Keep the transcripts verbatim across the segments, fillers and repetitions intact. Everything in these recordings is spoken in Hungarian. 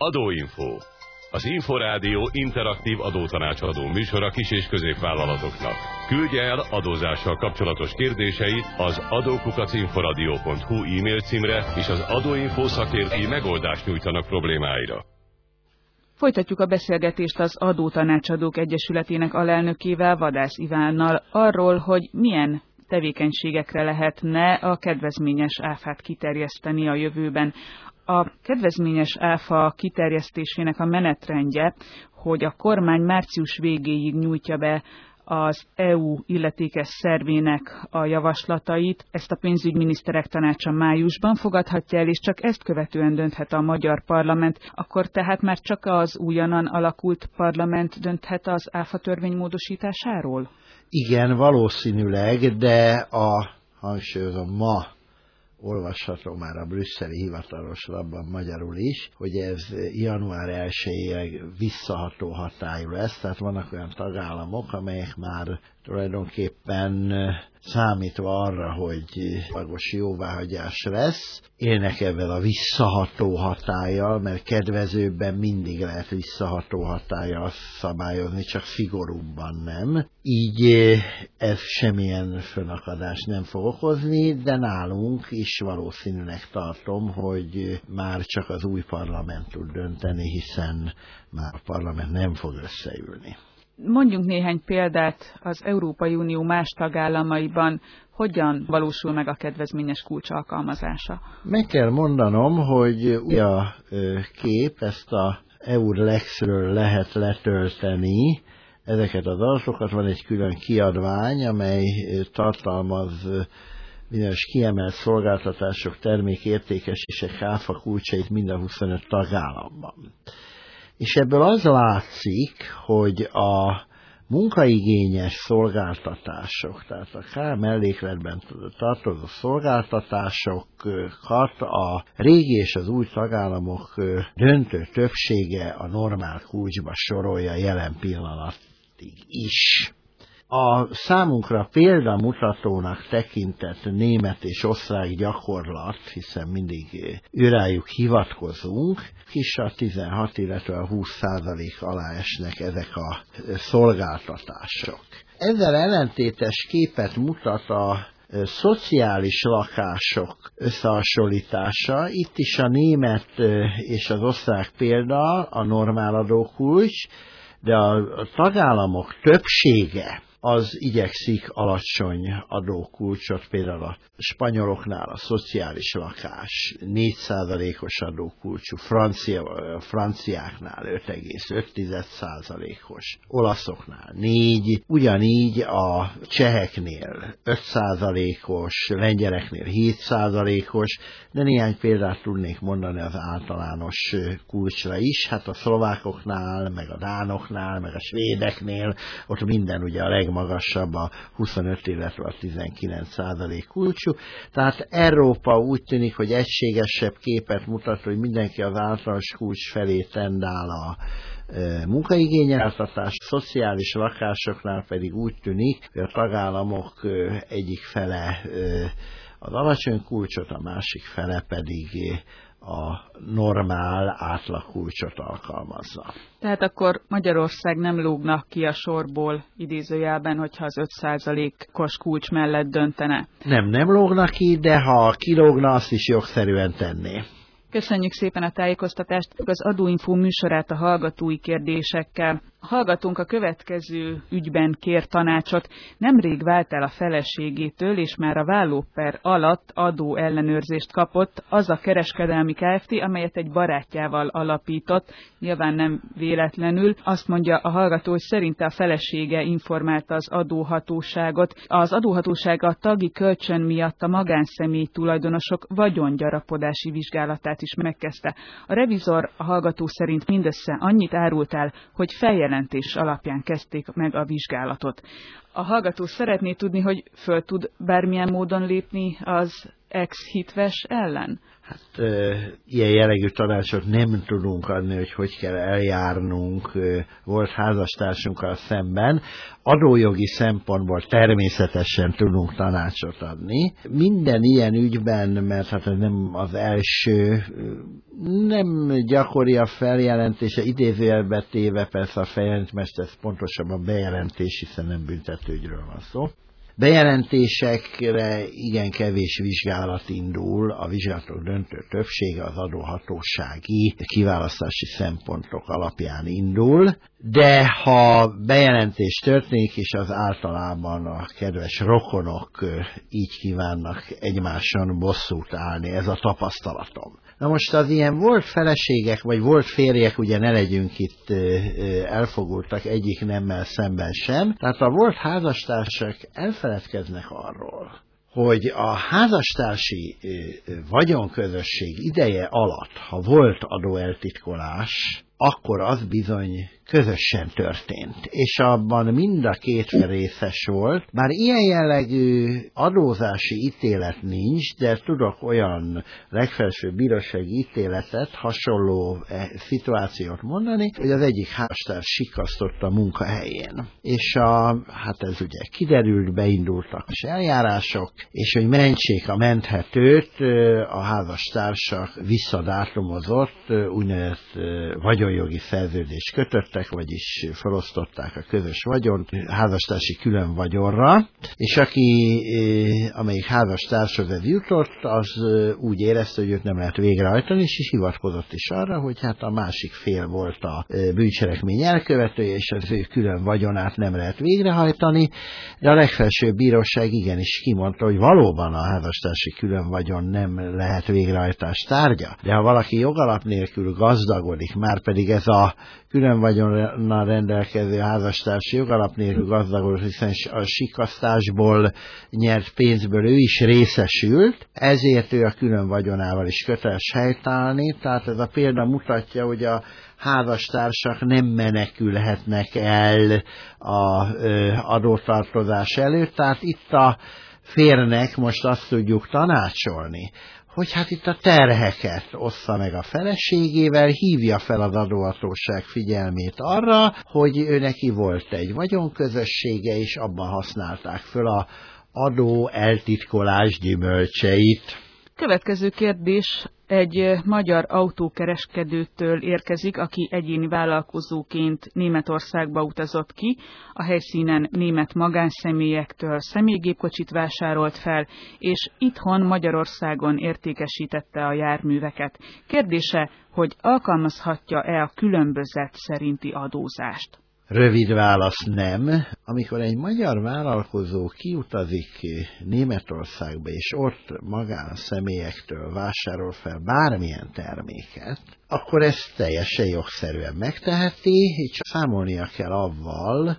Adóinfo. Az Inforádió interaktív adótanácsadó műsora kis- és középvállalatoknak. Küldje el adózással kapcsolatos kérdéseit az adókukac inforadio pont hu e-mail címre, és az Adóinfo szakértői megoldást nyújtanak problémáira. Folytatjuk a beszélgetést az Adótanácsadók Egyesületének alelnökével, Vadász Ivánnal arról, hogy milyen tevékenységekre lehetne a kedvezményes áfát kiterjeszteni a jövőben. A kedvezményes áfa kiterjesztésének a menetrendje, hogy a kormány március végéig nyújtja be az é u illetékes szervének a javaslatait, ezt a pénzügyminiszterek tanácsa májusban fogadhatja el, és csak ezt követően dönthet a magyar parlament, akkor tehát már csak az újonnan alakult parlament dönthet az áfa törvény módosításáról? Igen, valószínűleg, de a, hangsúlyozom, ma olvasható már a brüsszeli hivatalos labban magyarul is, hogy ez január elsejéig visszaható hatályú lesz, tehát vannak olyan tagállamok, amelyek már tulajdonképpen számítva arra, hogy magos jóváhagyás lesz, élnek ebben a visszaható hatállyal, mert kedvezőbben mindig lehet visszaható hatállyal szabályozni, csak szigorúbban nem. Így ez semmilyen fönakadást nem fog okozni, de nálunk is valószínűleg tartom, hogy már csak az új parlament tud dönteni, hiszen már a parlament nem fog összeülni. Mondjunk néhány példát az Európai Unió más tagállamaiban, hogyan valósul meg a kedvezményes kulcs alkalmazása. Meg kell mondanom, hogy új a kép, ezt a EURLEX-ről lehet letölteni, ezeket az adatokat, van egy külön kiadvány, amely tartalmaz bizonyos kiemelt szolgáltatások termékértékesítések áfa kulcsait mind a huszonöt tagállamban. És ebből az látszik, hogy a munkaigényes szolgáltatások, tehát a K mellékletben tartozó szolgáltatásokat a régi és az új tagállamok döntő többsége a normál kulcsba sorolja jelen pillanatig is. A számunkra példamutatónak tekintett német és osztrák gyakorlat, hiszen mindig őrájuk hivatkozunk, kis a tizenhat, illetve a húsz százalék alá esnek ezek a szolgáltatások. Ezzel ellentétes képet mutat a szociális lakások összehasonlítása. Itt is a német és az osztrák példa a normál adókulcs, de a tagállamok többsége az igyekszik alacsony adókulcsot, például a spanyoloknál a szociális lakás négy százalékos adókulcsú, francia, franciáknál öt egész öt százalékos, olaszoknál négy, ugyanígy a cseheknél öt százalékos, lengyeleknél hét százalékos, de néhány példát tudnék mondani az általános kulcsra is, hát a szlovákoknál, meg a dánoknál, meg a svédeknél, ott minden ugye a legmagasabb a huszonöt, illetve a tizenkilenc százalék kulcsú. Tehát Európa úgy tűnik, hogy egységesebb képet mutat, hogy mindenki az általános kulcs felé tendál a e, munkaigényeltatás, szociális lakásoknál pedig úgy tűnik, hogy a tagállamok e, egyik fele e, az alacsony kulcsot, a másik fele pedig a normál átlagkulcsot alkalmazza. Tehát akkor Magyarország nem lógna ki a sorból idézőjelben, hogyha az öt százalékos kulcs mellett döntene? Nem, nem lógna ki, de ha kilógna, azt is jogszerűen tenné. Köszönjük szépen a tájékoztatást, az Adóinfo műsorát a hallgatói kérdésekkel. Hallgatónk a következő ügyben kér tanácsot. Nemrég vált el a feleségétől, és már a vállóper alatt adó ellenőrzést kapott az a kereskedelmi Kft., amelyet egy barátjával alapított, nyilván nem véletlenül. Azt mondja a hallgató, hogy szerinte a felesége informálta az adóhatóságot. Az adóhatóság a tagi kölcsön miatt a magánszemély tulajdonosok vagyongyarapodási vizsgálatát is megkezdte. A revizor a hallgató szerint mindössze annyit árult el, hogy feljelentés alapján kezdték meg a vizsgálatot. A hallgató szeretné tudni, hogy föl tud bármilyen módon lépni az ex-hitves ellen? Hát e, ilyen jellegű tanácsot nem tudunk adni, hogy hogy kell eljárnunk e, volt házastársunkkal szemben. Adójogi szempontból természetesen tudunk tanácsot adni. Minden ilyen ügyben, mert hát ez nem az első, nem gyakori a feljelentése, idézőjelbe téve persze a feljelent, mert ez pontosabban bejelentés, hiszen nem büntetőügyről van szó. Bejelentésekre igen kevés vizsgálat indul, a vizsgálatok döntő többsége az adóhatósági kiválasztási szempontok alapján indul, de ha bejelentés történik, és az általában a kedves rokonok így kívánnak egymáson bosszút állni, ez a tapasztalatom. Na most az ilyen volt feleségek, vagy volt férjek, ugye ne legyünk itt elfogultak egyik nemmel szemben sem, tehát a volt házastársak elfeledkeznek arról, hogy a házastársi vagyonközösség ideje alatt, ha volt adóeltitkolás, akkor az bizony közösen történt, és abban mind a két részes volt. Bár ilyen jellegű adózási ítélet nincs, de tudok olyan legfelsőbb bírósági ítéletet, hasonló szituációt mondani, hogy az egyik házastárs sikasztott a munkahelyén. És a, hát ez ugye kiderült, beindultak az eljárások, és hogy mentsék a menthetőt, a házastársak visszadátumozott, úgynevezett vagyonjogi szerződést kötöttek, vagyis felosztották a közös vagyont házastársi külön vagyonra, és aki, amelyik házastárshoz ez jutott, az úgy érezte, hogy őt nem lehet végrehajtani, és hivatkozott is arra, hogy hát a másik fél volt a bűncselekmény elkövetője, és az ő külön vagyonát nem lehet végrehajtani, de a legfelsőbb bíróság igenis kimondta, hogy valóban a házastársi külön vagyon nem lehet végrehajtás tárgya, de ha valaki jogalap nélkül gazdagodik, már pedig ez a külön vagyonnal rendelkező házastársi jogalap nélkül gazdagodik, hiszen a sikasztásból nyert pénzből ő is részesült, ezért ő a külön vagyonával is köteles helytállni, tehát ez a példa mutatja, hogy a házastársak nem menekülhetnek el az adótartozás előtt, tehát itt a férnek most azt tudjuk tanácsolni, hogy hát itt a terheket ossza meg a feleségével, hívja fel az adóhatóság figyelmét arra, hogy ő neki volt egy vagyonközössége, és abban használták föl a adó eltitkolás gyümölcseit. Következő kérdés egy magyar autókereskedőtől érkezik, aki egyéni vállalkozóként Németországba utazott ki, a helyszínen német magánszemélyektől személygépkocsit vásárolt fel, és itthon Magyarországon értékesítette a járműveket. Kérdése, hogy alkalmazhatja-e a különbözet szerinti adózást? Rövid válasz nem. Amikor egy magyar vállalkozó kiutazik Németországba, és ott magánszemélyektől vásárol fel bármilyen terméket, akkor ezt teljesen jogszerűen megteheti, csak számolnia kell avval,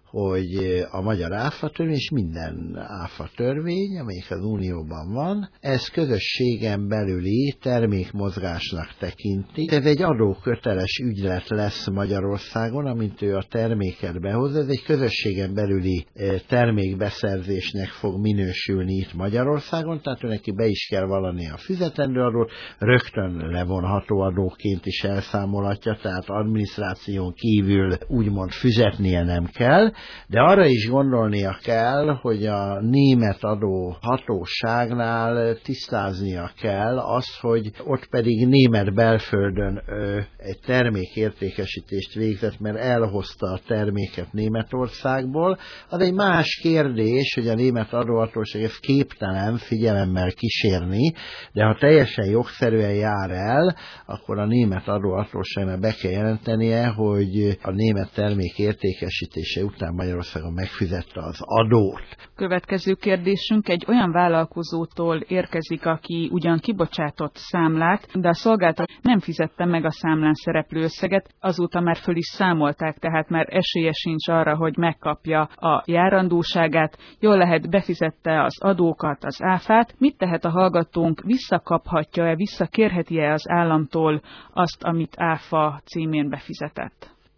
hogy a magyar áfatörvény és minden áfatörvény, amelyik az Unióban van, ez közösségen belüli termékmozgásnak tekinti. Ez egy adóköteles ügylet lesz Magyarországon, amint ő a terméket behozza. Ez egy közösségen belüli termékbeszerzésnek fog minősülni itt Magyarországon, tehát ő neki be is kell vallani a fizetendő adót, rögtön levonható adóként is elszámolhatja, tehát adminisztráción kívül úgymond fizetnie nem kell, de arra is gondolnia kell, hogy a német adó hatóságnál tisztáznia kell azt, hogy ott pedig német belföldön ö, egy termékértékesítést végzett, mert elhozta a terméket Németországból. Az egy más kérdés, hogy a német adóhatóság ezt képtelen figyelemmel kísérni, de ha teljesen jogszerűen jár el, akkor a német adóhatóságnak be kell jelentenie, hogy a német termék értékesítése után Magyarországon megfizette az adót. Következő kérdésünk egy olyan vállalkozótól érkezik, aki ugyan kibocsátott számlát, de a szolgáltató nem fizette meg a számlán szereplő összeget, azóta már föl is számolták, tehát már esélye sincs arra, hogy megkapja a járandóságát, jól lehet befizette az adókat, az áfát. Mit tehet a hallgatónk, visszakaphatja-e, visszakérheti-e az államtól azt, amit áfa címén befizetett?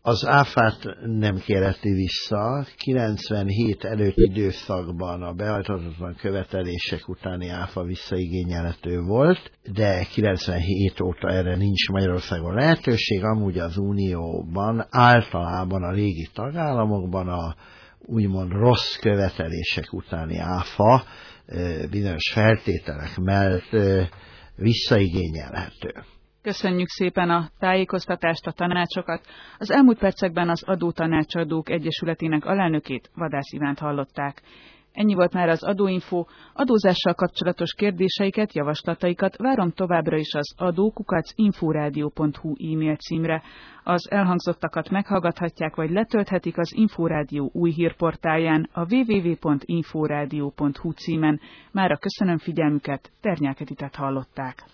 Az áfát nem kérheti vissza. kilencvenhét előtti időszakban a behajthatatlan követelések utáni áfa visszaigényelhető volt, de kilencvenhét óta erre nincs Magyarországon lehetőség. Amúgy az Unióban általában a régi tagállamokban a úgymond rossz követelések utáni áfa bizonyos feltételek mellett visszaigényelhető. Köszönjük szépen a tájékoztatást, a tanácsokat. Az elmúlt percekben az Adótanácsadók Egyesületének alelnökét, Vadász Ivánt hallották. Ennyi volt már az Adóinfo. Adózással kapcsolatos kérdéseiket, javaslataikat várom továbbra is az adó kukac inforádió pont hu e-mail címre. Az elhangzottakat meghallgathatják, vagy letölthetik az Inforádió új hírportálján, a double-u double-u double-u pont inforádió pont hu címen. Mára köszönöm figyelmüket, Ternyák Editet hallották.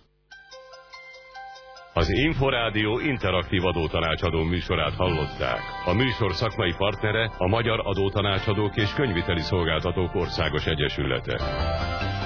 Az Inforádió interaktív adótanácsadó műsorát hallották. A műsor szakmai partnere a Magyar Adótanácsadók és Könyviteli Szolgáltatók Országos Egyesülete.